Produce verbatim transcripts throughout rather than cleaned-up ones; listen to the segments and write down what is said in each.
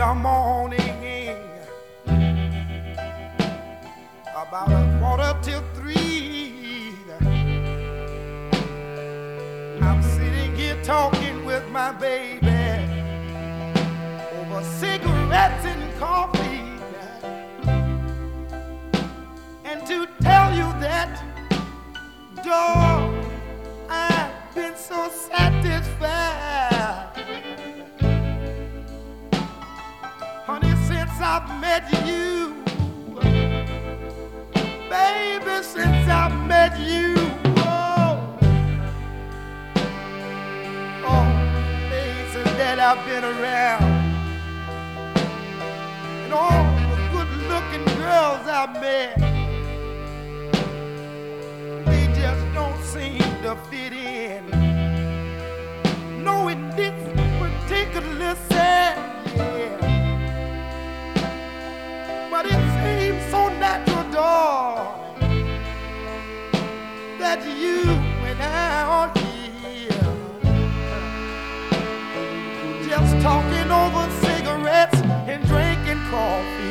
the morning, about a quarter till three, I'm sitting here talking with my baby over cigarettes and coffee. And to tell you that, dog, I've been so satisfied. Honey, since I've met you, baby, since I've met you, oh, oh, places that I've been around, and all the good-looking girls I've met, they just don't seem to fit in. No, in this particular set, yeah. But it seems so natural, darling, that you and I are here, just talking over cigarettes and drinking coffee.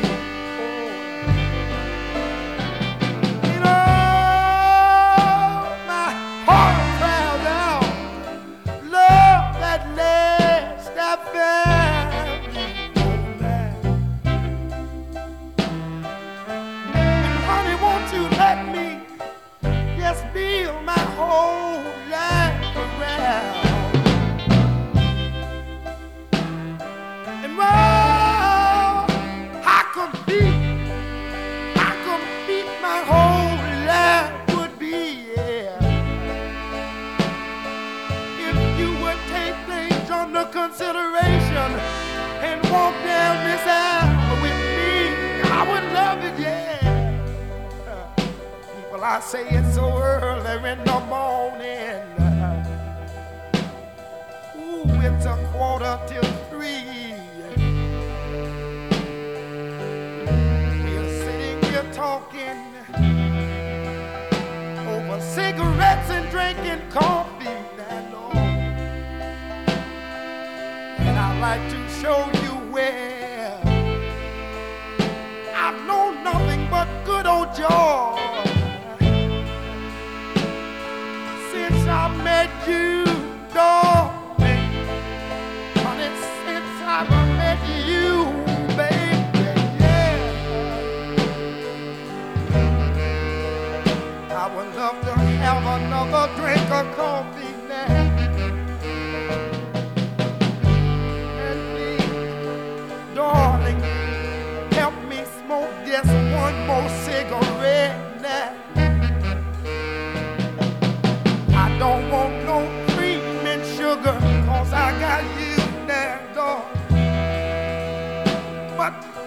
You know, my heart cries out, love that last I found you. Won't you let me just build my whole life around? And well, I could beat, I could beat my whole life would be, yeah, if you would take things under consideration and walk down this aisle with me. I would love it, yeah. Well, I say it's so early in the morning. Ooh, it's a quarter till three. We're sitting here talking over cigarettes and drinking coffee, now, Lord. And I'd like to show you where I've known nothing but good old joy. I met you, darling, honey, since I met you, baby, yeah. I would love to have another drink of coffee now. And please, darling, help me smoke just one more cigarette now. Don't want no cream and sugar, cause I got you there, dog. But